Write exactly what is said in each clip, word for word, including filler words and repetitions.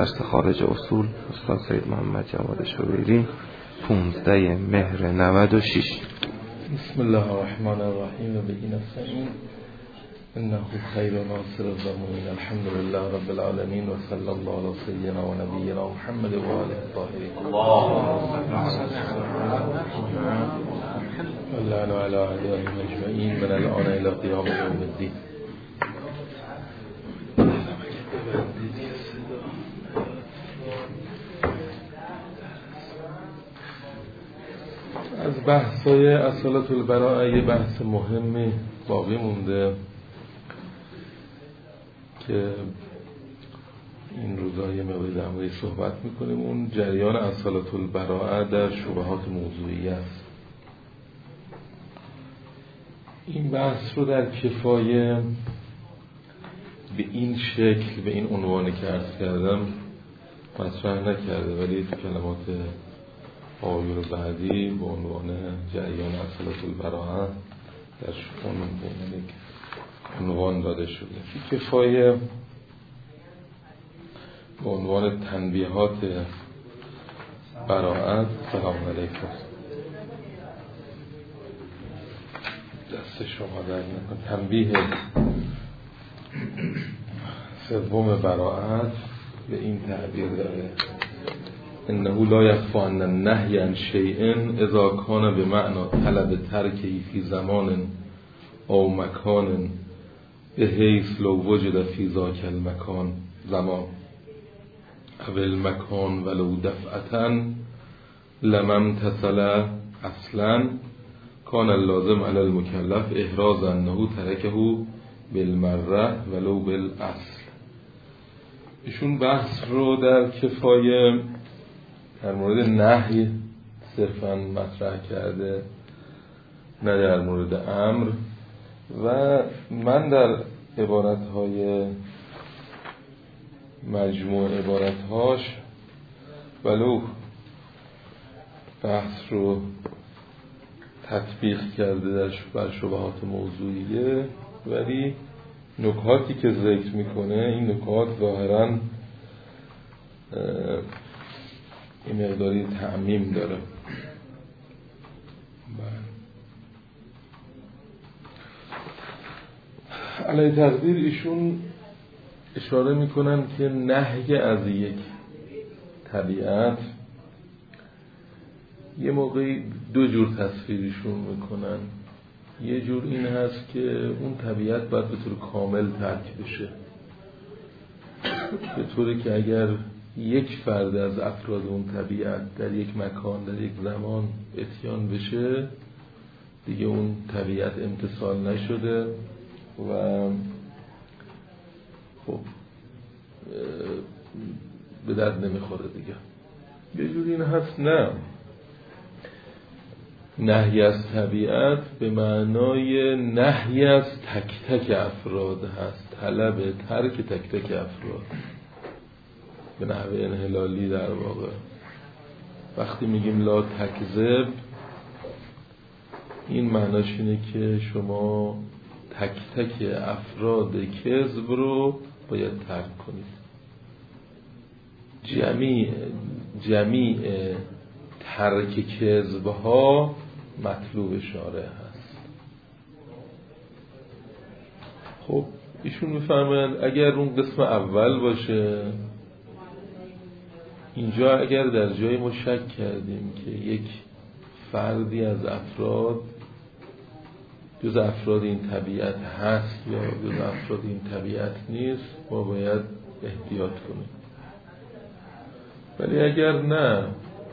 درس خارج اصول استاد سید محمد جواد شویری، پانزده مهر نود و شش. بسم الله الرحمن الرحیم و بهی نستعین انه خیر ناصر الضمین الحمد لله رب العالمین و صلی الله علی سیدنا و نبینا محمد و آله الطاهرین اللهم علی اعدائهم اجمعین من الان الی قیام یوم الدین. از بحثای اصالت البراءه یه بحث مهمی باقی مونده که این روزا یه مقداری در موردش صحبت میکنیم. اون جریان اصالت البراءه در شبهات موضوعی است. این بحث رو در کفایه به این شکل به این عنوانی که عرض کردم مطرح نکرده، ولی تو کلمات آیون بعدی به عنوان جریان اصالت البراءه در عنوان داده شده. کفایه به عنوان تنبیهات براءت. سلام علیکم، دست شما در نکن. تنبیه سوم براءت به این تعبیر داره: انه لا یخفی ان النهی عن شیء اذا کان بمعنی طلب ترکه فی زمان او مکان بحیث لو وجد فی ذاک المکان زمان او المکان ولو دفعتا لم امتثل اصلا کان اللازم علی المکلف احراز انه ترکه بالمره ولو بالاصل. ایشون بحث رو در کفایه در مورد نهی صرفاً مطرح کرده، نه در مورد امر. و من در عبارتهای مجموع عبارتهاش ولو بحث رو تطبیق کرده در بر شبهات موضوعیه، ولی نکاتی که ذکر میکنه این نکات ظاهراً این مقداری تعمیم داره. علی تقدیر ایشون اشاره میکنن که نهی از یک طبیعت یه موقعی دو جور تصویرشون میکنن. یه جور این هست که اون طبیعت باید به طور کامل ترک بشه، به طوری که اگر یک فرد از افراد اون طبیعت در یک مکان در یک زمان اتیان بشه دیگه اون طبیعت امتثال نشده و خب به درد نمیخوره دیگه. یه جور این هست نه، نهی از طبیعت به معنای نهی از تک تک افراد هست، طلب ترک تک تک افراد به نحو انحلالی. در واقع وقتی میگیم لا تکذب این معناش اینه که شما تک تک افراد کذب رو باید ترک کنید. جمیع جمیع ترک کذب ها مطلوب شارع هست. خب ایشون میفرمایند اگر اون قسم اول باشه، اینجا اگر در جای ما شک کردیم که یک فردی از افراد جز افراد این طبیعت هست یا جز افراد این طبیعت نیست، ما باید احتیاط کنیم. ولی اگر نه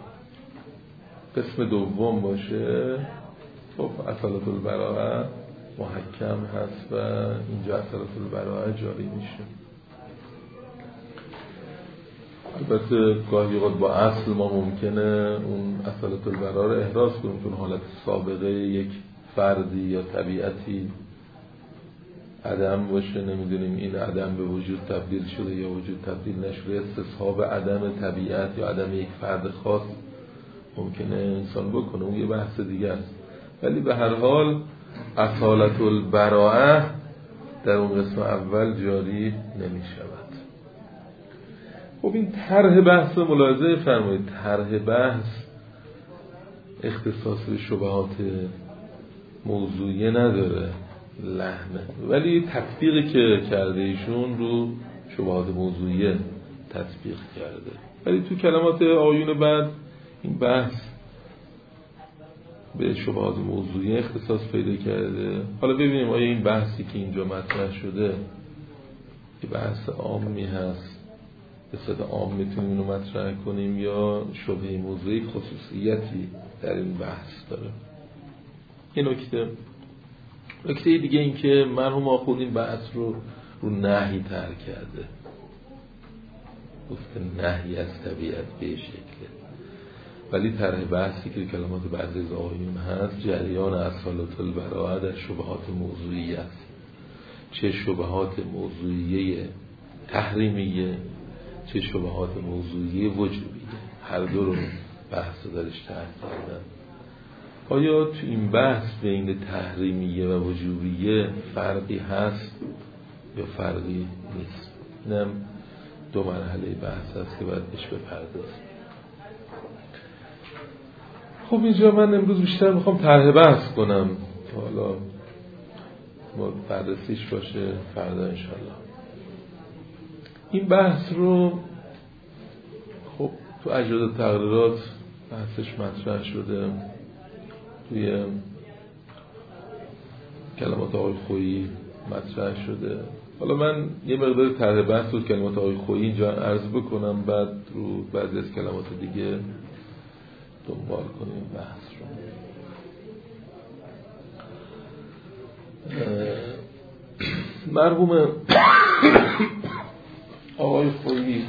قسم دوم باشه، خب اصالت البراءه محکم هست و اینجا اصالت البراءه جاری میشه. البته گاهی وقت با اصل ما ممکنه اون اصالت البراءه رو احراز کنیم، چون حالت سابقه یک فردی یا طبیعتی عدم باشه، نمیدونیم این عدم به وجود تبدیل شده یا وجود تبدیل نشده. استصحاب عدم طبیعت یا عدم یک فرد خاص ممکنه انسان بکنه، اون یه بحث دیگه است. ولی به هر حال اصالت البراءه در اون قسم اول جاری نمی شود. خب این طرح بحث ملاحظه فرمایید، طرح بحث اختصاص به شبهات موضوعی نداره، لحنه، ولی تطبیقی که کرده ایشون رو شبهات موضوعی تطبیق کرده. ولی تو کلمات آیون بعد این بحث به شبهات موضوعی اختصاص پیدا کرده. حالا ببینیم آیا این بحثی که اینجا مطرح شده که بحث عامی هست به صورت عام میتونیم اینو مطرح کنیم یا شبهه موضوعی خصوصیتی در این بحث داره. یه نکته نکته دیگه این که مرحوم آخوند این بحث رو رو نهی طرح کرده، گفته نهی از طبیعت به شکله، ولی طرح بحثی که کلمات بعضی از آیون هست جریان اصالت البراءه در شبهات موضوعی است، چه شبهات موضوعی تحریمیه چه شبهات موضوعی وجوبیه، هر دو رو بحث درش طرح کردن. آیا تو این بحث بین تحریمیه و وجوبیه فرقی هست یا فرقی نیست؟ اینم دو مرحله بحث هست که باید بهش بپردازیم. خب اینجا من امروز بیشتر میخوام طرح بحث کنم، حالا ما بررسیش باشه فردا انشالله. این بحث رو خب تو اجزای تقریرات بحثش مطرح شده، توی کلمات آقای خویی مطرح شده. حالا من یه مقدار طرح بحث رو کلمات آقای خویی اینجا عرض بکنم، بعد رو بعضی از کلمات دیگه دنبال کنیم بحث رو. مرحوم آقای خویی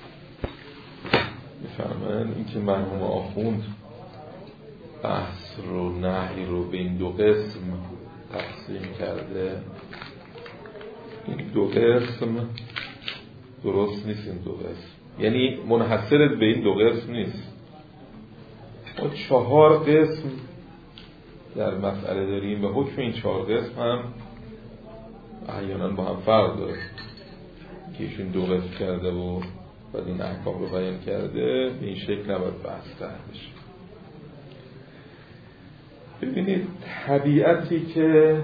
میفرمایند این که مرحوم آخوند بحث رو نهی رو به این دو قسم تقسیم کرده، این دو قسم درست نیست. این دو قسم یعنی منحصر به این دو قسم نیست، ما چهار قسم در مسئله داریم و حکم این چهار قسم هم احیانا با هم فرق داره که ایشون دو قسم کرده و بعد این احکام رو بیان کرده. به این شکل نباید بحث طرح بشه. ببینید طبیعتی که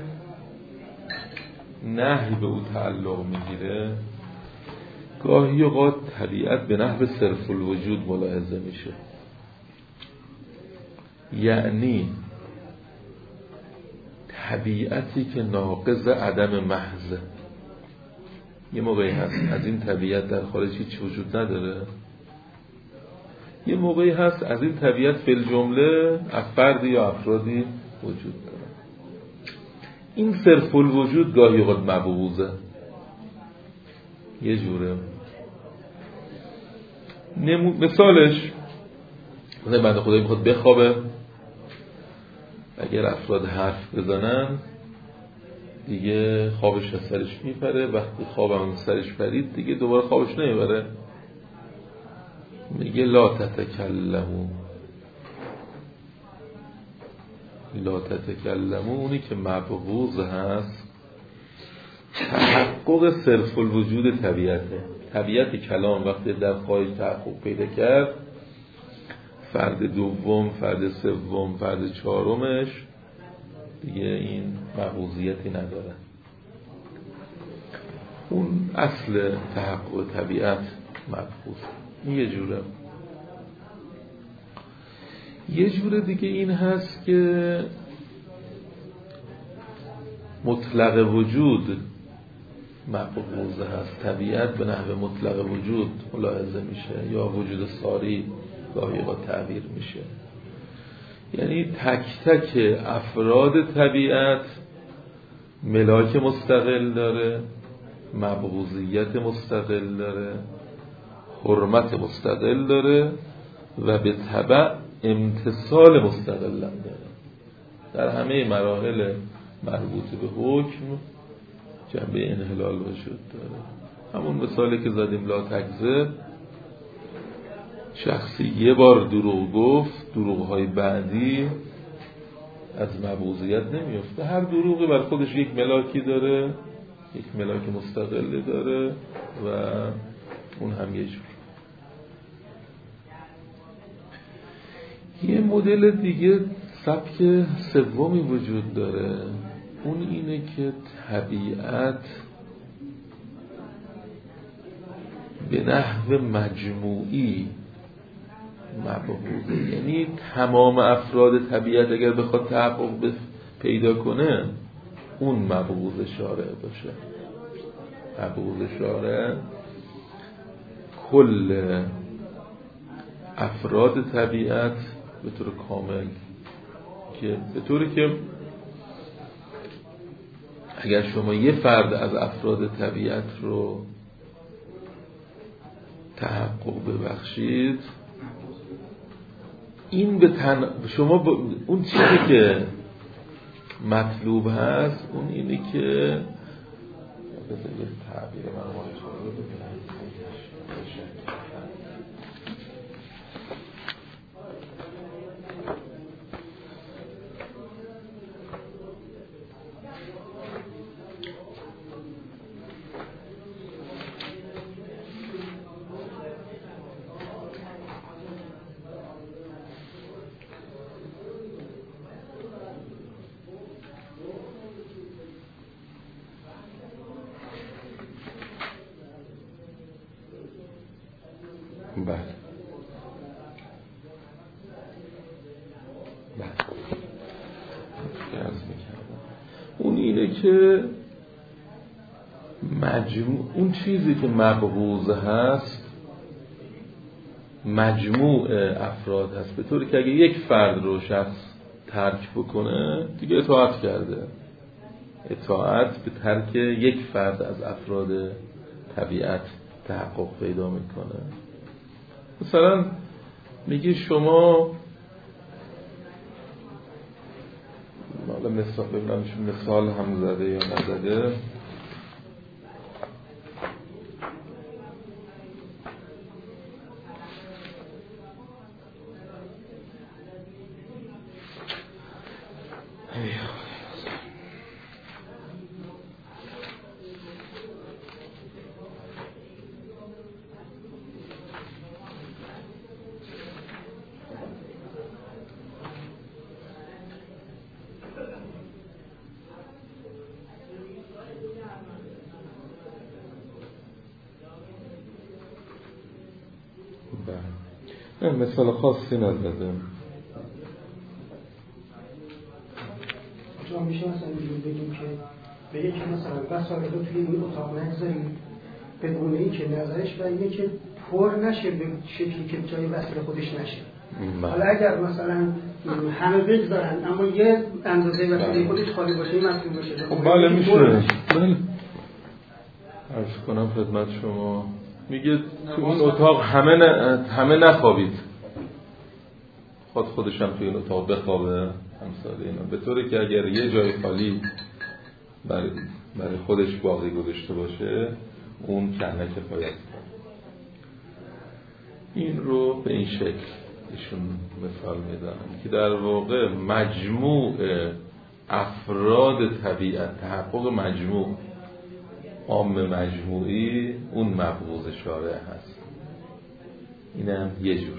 نهی به او تعلق میگیره گاهی اوقات طبیعت به نحو صرف الوجود ملاحظه میشه، یعنی طبیعتی که ناقض عدم محض. یه موقعی هست از این طبیعت در خارج هیچ وجود نداره، یه موقعی هست از این طبیعت فی الجمله افرادی یا افرادی وجود داره. این صرف الوجود گاهی اوقات مبغوضه، یه جوره. نمو... مثالش مثلا بنده خدایی میخواد بخوابه، اگر افراد حرف بزنن دیگه خوابش از سرش میپره، وقتی خوابم از سرش پرید دیگه دوباره خوابش نمیبره. میگه لا تتکلمو لا تتکلمو اونی که مبغوض هست تحقق صرف الوجود طبیعته. طبیعت کلام وقتی در خارج تحقق پیدا کرد، فرد دوم، فرد سوم، فرد چهارمش دیگه این مبغوضیتی نداره. اون اصل تحقق طبیعت مبغوض. این یه جوره. یه جوره دیگه این هست که مطلق وجود مبغوض هست، طبیعت به نحو مطلق وجود ملاحظه میشه یا وجود ساری گاهی با تعبیر میشه. یعنی تک تک افراد طبیعت ملاک مستقل داره، مبغوضیت مستقل داره، حرمت مستقل داره و به تبع امتصال مستقل هم داره. در همه مراحل مربوط به حکم جنبه انحلال وجود داره. همون مثالی که زدیم لا تکذب، شخصی یه بار دروغ گفت، دروغ‌های بعدی از مبغوضیت نمیفته. هر دروغی بر خودش یک ملاکی داره، یک ملاک مستقلی داره و اون هم یه جور. یه مدل دیگه سبک سومی وجود داره، اون اینه که طبیعت به نحو مجموعی مبعوضه، یعنی تمام افراد طبیعت اگر بخواد تحقق پیدا کنه اون مبعوض شارع باشه. مبعوض شارع کل افراد طبیعت به طور کامل، که به طوری که اگر شما یه فرد از افراد طبیعت رو تحقق ببخشید، این به تن... شما ب... اون چیزی که مطلوب هست اون اینه که بذارید تعبیر من رو ببینم. بله بله اون اینه که مجموع اون چیزی که مبعوض هست مجموع افراد هست، به طوری که اگه یک فرد رو شخص ترک بکنه دیگه اطاعت کرده. اطاعت به ترک یک فرد از افراد طبیعت تحقق پیدا میکنه. مثلا میگی شما حالا مثال ببینم مثال هم زده یا نزده. نه مثال خاصی ندادم. جا میشه مثلا اینجور بگیم که به یکی مثلا وسایل رو توی این اتاق نگذاریم بدون این که نظرش و اینه که پر نشه به شکلی که جای وسیله خودش نشه. حالا اگر مثلا همه بگذارن اما یه اندازه وسیله خودش خالی باشه این مطلوب باشه. خب بله میشه. بله عرض کنم خدمت شما، میگه تو این اتاق همه ن... همه نخوابید، خود خودش هم تو این اتاق بخوابه امثال اینا، به طوری که اگر یه جای خالی برای برای خودش باقی گذاشته باشه اون کنه کفایت کنه. این رو به این شکل ایشون مثال میدونن که در واقع مجموع افراد طبیعت، تحقق مجموع عام مجموعی اون مبعوض شارع هست. اینم یه جور.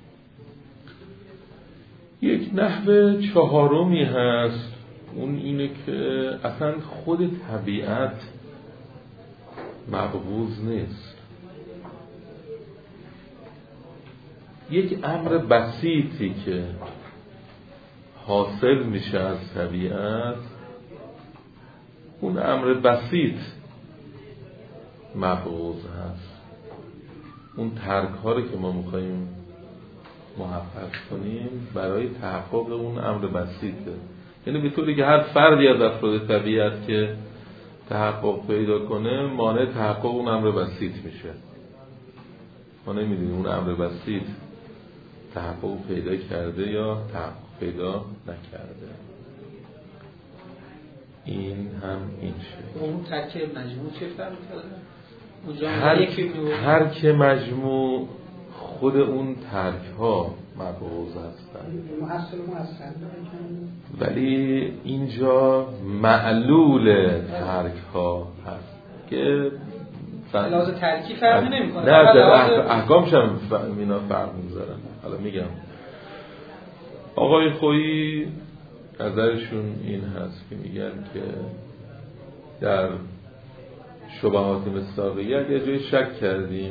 یک نحو چهارمی هست، اون اینه که اصلا خود طبیعت مبعوض نیست. یک امر بسیطی که حاصل میشه از طبیعت، اون امر بسیط مبعوض هست. اون ترک ها رو که ما میخواییم محقق کنیم برای تحقق اون امر بسیطه، یعنی به طوری که هر فردی از افراد طبیعت که تحقق پیدا کنه مانع تحقق اون امر بسیط میشه. ما نمیدونیم اون امر بسیط تحقق پیدا کرده یا تحقق پیدا نکرده. این هم این شد. اون ترک مجموع چه فرق داره؟ هر, هر که مجموع خود اون ترک ها مبعوض هستن، ولی اینجا معلول ترک ها هست که لازم ترکی فرق نمی کنه. نه در احکامش هم اینا فرق میذارن. حالا میگم آقای خویی نظرشون این هست که میگن که در شبهات مصداقیه اگر جای شک کردیم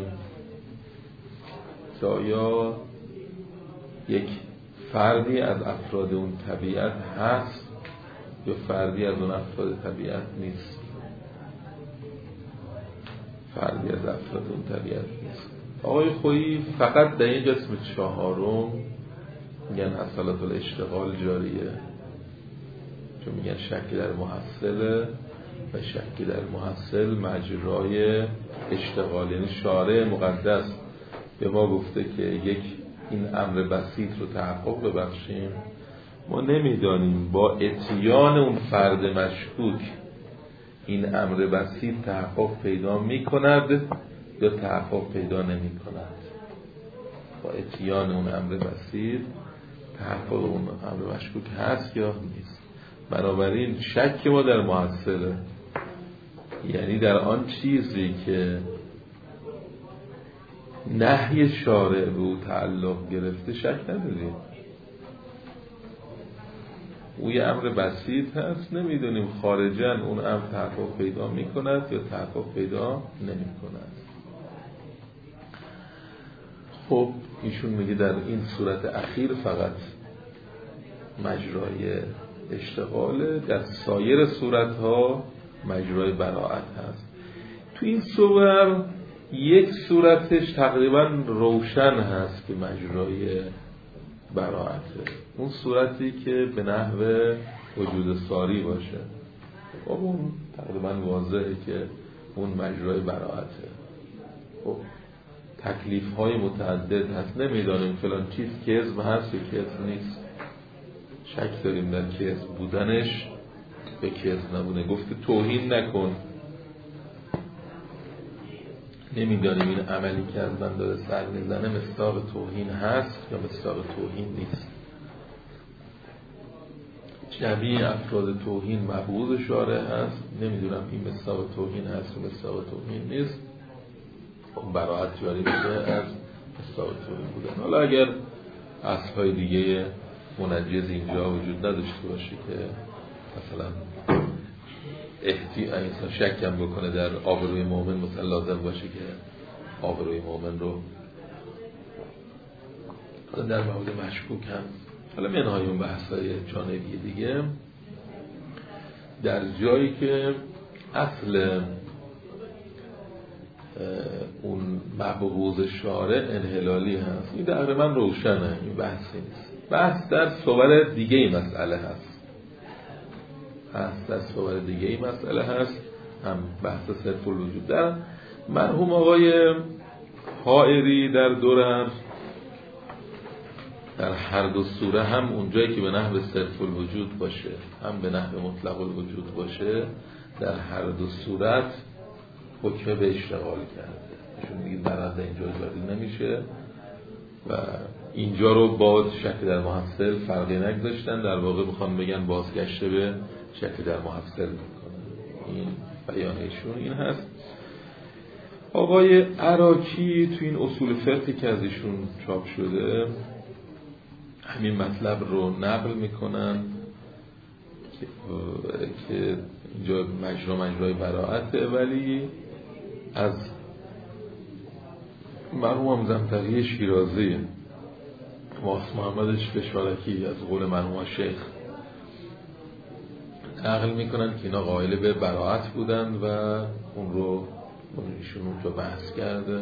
که آیا یک فردی از افراد اون طبیعت هست یا فردی از اون افراد طبیعت نیست، فردی از افراد اون طبیعت نیست. آقای خویی فقط در این قسم چهارم میگن اصالت الاشتغال جاریه، چون میگن شک در محصله و شک در محصل مجرای اشتغال، یعنی شارع مقدس به ما گفته که یک این امر بسیط رو تحقق ببخشیم، ما نمیدانیم با اتیان اون فرد مشکوک این امر بسیط تحقق پیدا میکند یا تحقق پیدا نمی کند. با اتیان اون امر بسیط تحقق اون امر مشکوک هست یا نیست. بنابراین شک ما در محصله، یعنی در آن چیزی که نهی شارع به او تعلق گرفته شک نداریم. او یه امر بسیط هست، نمیدونیم خارجاً اون امر تحقق پیدا می کند یا تحقق پیدا نمی کند. خب ایشون میگه در این صورت اخیر فقط مجرای اشتغاله، در سایر صورتها مجرای براعت هست. تو این صور یک صورتش تقریبا روشن هست که مجرای براعته، اون صورتی که به نحو وجود ساری باشه، خب اون تقریبا واضحه که اون مجرای براعته. خب تکلیف های متعدد هست، نمیدانیم فلان چیز کذب هست یا کذب نیست، شک داریم در کذب بودنش به کذب نبوده. گفته توهین نکن، نمیدانیم این عملی که از من داره سر میزنه مصداق توهین هست یا مصداق توهین نیست. جمعی افراد توهین مبعوض شارع هست، نمیدونم این مصداق توهین هست و مصداق توهین نیست، اون براعت جاری بوده از مصداق توهین بودن. حالا اگر اصلهای دیگه منجز اینجا وجود نداشته باشه که مثلا احتیاط شکم بکنه در آبروی مؤمن، مثلا لازم باشه که آبروی مؤمن رو در مورد مشکوک هم، حالا منهای اون بحثای جانبی دیگه، در جایی که اصل اون مبغوض شارع انحلالی هست، این تقریبا روشنه، این بحثی نیست. بحث در صور دیگه ای مسئله هست، بحث در صور دیگه ای مسئله هست، هم بحث صرف الوجود. در مرحوم آقای حائری در دورم در هر دو صوره، هم اونجایی که به نحو صرف الوجود باشه هم به نحو مطلق الوجود باشه، در هر دو صورت حکم به اشتغال کرده. چون دیگه برنده اینجا جاری نمیشه و اینجا رو با شک در محصل فرقی نگذاشتن، در واقع میخوان بگن بازگشته به شک در محصل میکنن. این بیانشون این هست. آقای عراقی تو این اصول فقهی که از ایشون چاپ شده همین مطلب رو نقل میکنن که, که اینجا مجرا مجرای براعته، ولی از مرحوم زمتقی شیرازی واس محمد فشارکی از قول مرحوم شیخ نقل میکنن که اینا قائل به براعت بودن و اون رو ایشون اونجا بحث کرده.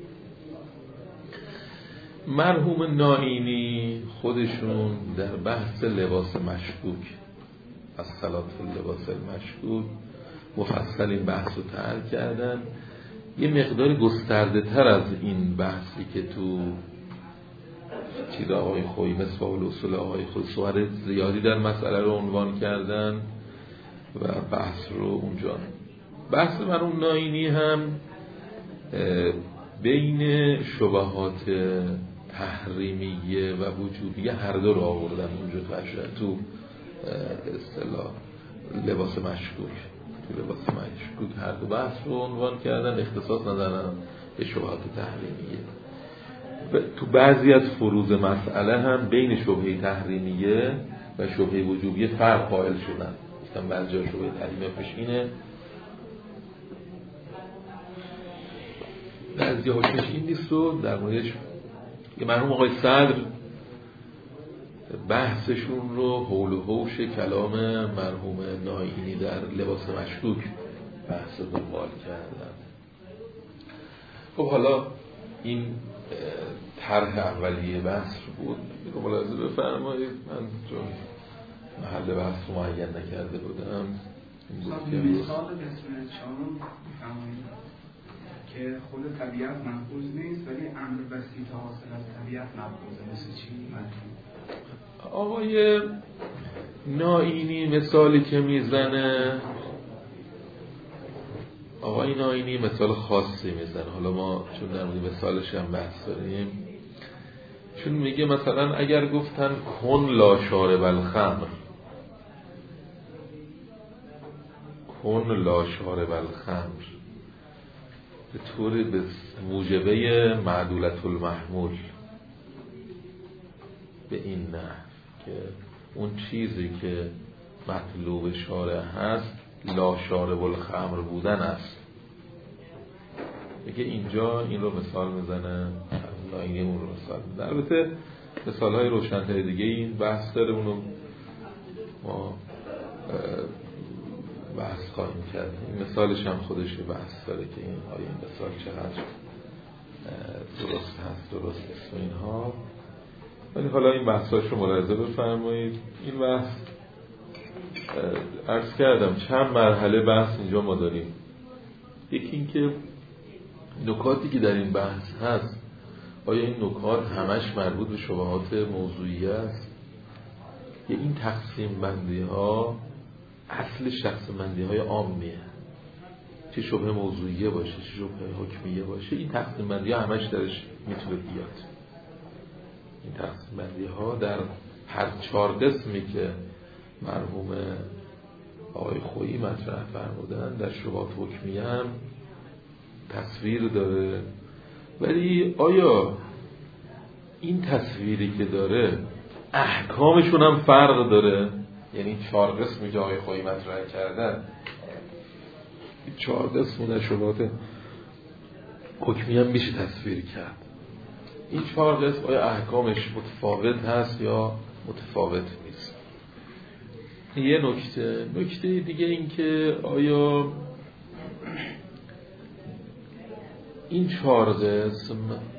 مرحوم نائینی خودشون در بحث لباس مشکوک، از صلات لباس مشکوک، مفصل این بحث رو طرح کردن. یه مقدار گسترده تر از این بحثی که تو چیز آقای خویی مثل اصول آقای خویی سوار زیادی در مسئله رو عنوان کردن و بحث رو اونجا. بحث مرحوم نائینی هم بین شبهات تحریمیه و وجوبیه هر دو رو آوردن اونجا تو اصطلاح لباس مشکوک. تو لباس مشکوک هر دو بحث رو عنوان کردن، اختصاص ندارن به شبهات تحریمیه. تو بعضی از فروض مسئله هم بین شبهه تحریمیه و شبهه وجوبیه فرق قائل شدن. گفتم بعضی جا شبهه تحریمیه پیشینه، بعضی حکمش این نیست. و در موردش یه مرحوم آقای صدر بحثشون رو حول و حوش کلام مرحوم نائینی در لباس مشکوک بحث دنبال کردن. خب حالا این طرح اولیه بحث بود رو ملاحظه بفرمایید. من چون محل بحث رو معین نکرده بودم این بود که مثال بسم چهارم بفرمایید که خود طبیعت محفوظ نیست ولی امر بسیط حاصل از طبیعت محفوظه. مثل چی؟ آقای نائینی مثالی که میزنه، آقای نائینی مثال خاصی میزنه. حالا ما چون در مورد مثالش هم بحث داریم، چون میگه مثلا اگر گفتن کن لا شارب الخمر، کن لا شارب الخمر به طور به موجبه معدولت المحمول، به این نحو که اون چیزی که مطلوب شارع هست لا شارب الخمر بودن است. میگه اینجا این رو مثال میزنه، نائینی اون رو مثال میزنه. البته مثال های روشن‌تر دیگه این بحث داره، اونو ما بحث خواهیم کرد. این مثالش هم خودش بحث داره که این آیا این مثال چقدر درست هست، درست است و اینها. ولی حالا این بحثاش رو ملاحظه بفرمایید. این بحث عرض کردم چند مرحله بحث اینجا ما داریم. یکی این که نکاتی که در این بحث هست آیا این نکات همش مربوط به شبهات موضوعی است یا این تقسیم بندی ها اصل شخص بندی های عامیه، چه شبه موضوعیه باشه چه شبه حکمیه باشه، این تقسیم بندی ها همش درش میتونه بیاد. این تقسیم بندی ها در هر چهار قسمی که مرحوم آقای خویی مطرح فرمودن در شبهات حکمیه هم تصویر داره. ولی آیا این تصویری که داره احکامشون هم فرق داره؟ یعنی چهار قسمی که آقای خویی مطرح کردن، چهار قسم در شبهات حکمیه هم میشه تصویر کرد. این چهار قسم آیا احکامش متفاوت هست یا متفاوت نیست؟ یه نکته نکته دیگه این که آیا این چهار قسم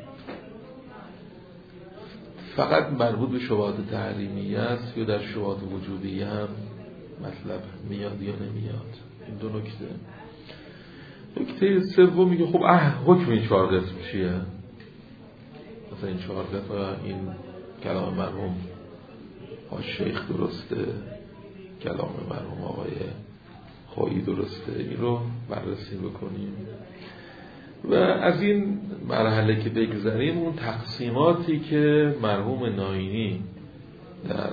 فقط مربوط به شبهات تحریمیه است یا در شبهات وجوبیه هم مطلب میاد یا نمیاد؟ این دو نکته. نکته سوم میگه خب اه حکم این چهار قسم چیه؟ مثلا این چهار قسم، این کلام مرحوم آقای شیخ درسته، کلام مرحوم آقای خویی درسته، این رو بررسی بکنیم و از این مرحله که بگذریم اون تقسیماتی که مرحوم نائینی در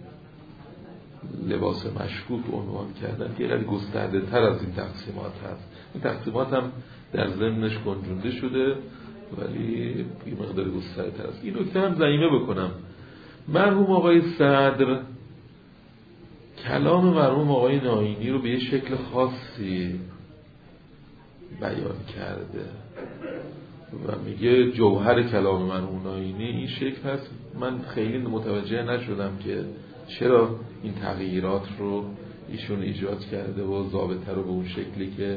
لباس مشکوک عنوان کردن که خیلی گسترده تر از این تقسیمات هست. این تقسیمات هم در ضمنش گنجونده شده ولی یه مقدار گسترده تر است. این نکته هم ضمیمه بکنم، مرحوم آقای صدر کلام مرحوم آقای نائینی رو به یه شکل خاصی بیان کرده و میگه جوهر کلام مرحوم نائینی این شکل هست. من خیلی متوجه نشدم که چرا این تغییرات رو ایشون ایجاد کرده و ضابطه رو به اون شکلی که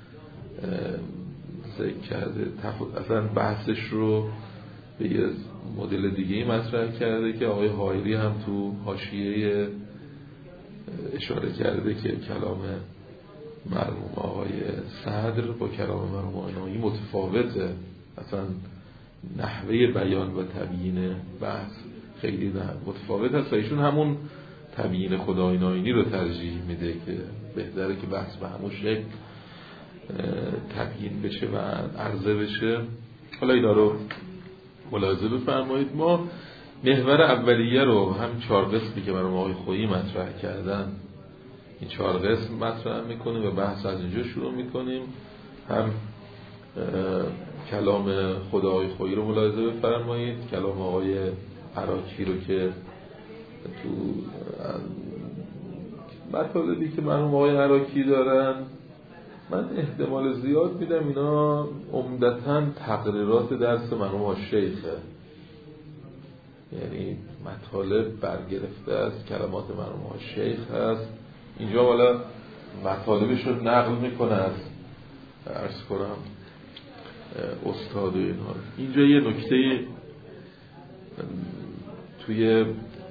ذکر کرده. اصلا بحثش رو به یه مدل دیگه مطرح کرده که آقای حایری هم تو حاشیه اشاره کرده که کلام مرحوم آقای صدر با کلام مرحوم آقای نائینی متفاوته، اصلا نحوه بیان و تبیین بحث خیلی متفاوت هست و ایشون همون تبیین خدای نائینی رو ترجیح میده که بهتره که بحث به همون شکل تبیین بشه و عرضه بشه. حالا اینا رو ملاحظه بفرمایید. ما محور اولیه رو هم چهار قسمی که مرحوم آقای خویی مطرح کردن این چهار قسم مطرح میکنیم و بحث از اینجا شروع میکنیم. هم کلام خود آقای خویی رو ملاحظه بفرمایید، کلام آقای عراکی رو که تو مطالبی که مرحوم آقای عراکی دارن من احتمال زیاد میدم اینا عمدتاً تقریرات درس مرحوم الشیخه، یعنی مطالب برگرفته از کلمات مرحوم الشیخ هست. اینجا والا مطالبش رو نقل میکنه از عرض کنم استاد و اینها. اینجا یه نکته توی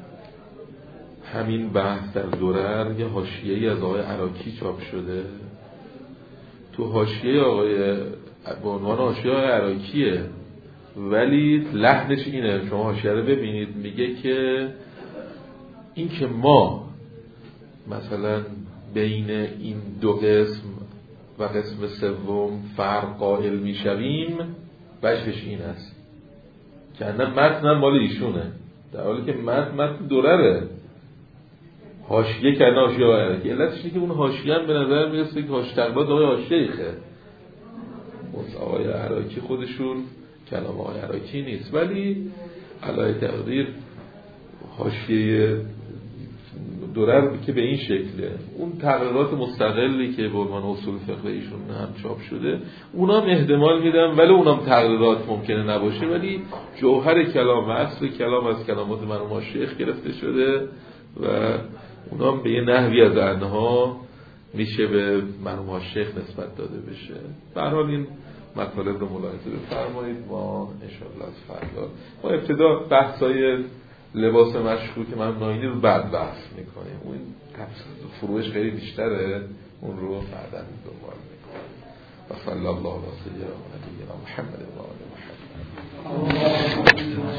همین بحث در درر یه حاشیه‌ای از آقای عراکی چاپ شده، تو حاشیه آقای به عنوان حاشیه آقای عراکیه ولی لحنش اینه، شما حاشیه رو ببینید، میگه که این که ما مثلا بین این دو قسم و قسم سوم فرق قائل میشویم، وجهش این است که نه متن مال ایشونه، در حالی که متن متن درره، حاشیه که نه حاشیه آقای عراکی. علتش اینه که اون حاشیه هم به نظر میرسه که حاشیه تقریبات آقای الشیخه، آقای عراکی خودشون کلام آقای عراکی نیست، ولی علای تقدیر حاشیه درر که به این شکله، اون تقریرات مستقلی که به عنوان اصول فقه ایشون هم چاپ شده اونام احتمال میدم، ولی اونام تقریرات ممکنه نباشه، ولی جوهر کلام و اصل کلام از کلامات مرحوم الشیخ گرفته شده و اونام به یه نحوی از انها میشه به مرحوم الشیخ نسبت داده بشه. به هر حال این مطالب رو ملاحظه بفرمایید. ما انشاءالله از فردا ما ابتدا بحثای لباس مشکوک من ناینی رو بعد بحث میکنیم، اون فروش خیلی بیشتره، اون رو بعدا دنبال میکنیم. و صلی الله علیه و سیدنا محمد و آله محمد.